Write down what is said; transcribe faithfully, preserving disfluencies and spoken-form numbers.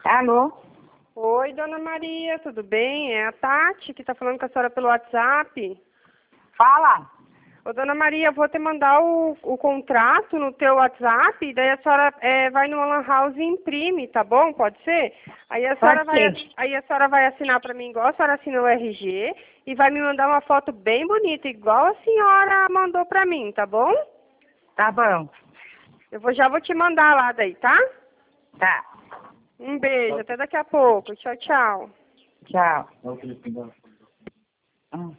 Alô? Oi, dona Maria, tudo bem? É a Tati que está falando com a senhora pelo WhatsApp. Fala. Ô, dona Maria, eu vou te mandar o, o contrato no teu WhatsApp, daí a senhora é, vai numa lan house e imprime, tá bom? Pode ser? Aí a senhora Pode vai, ser. aí a senhora vai assinar para mim igual a senhora assinou o R G e vai me mandar uma foto bem bonita, igual a senhora mandou para mim, tá bom? Tá bom. Eu vou, já vou te mandar lá daí, tá? Tá. Um beijo, até daqui a pouco. Tchau, tchau. Tchau. Hum.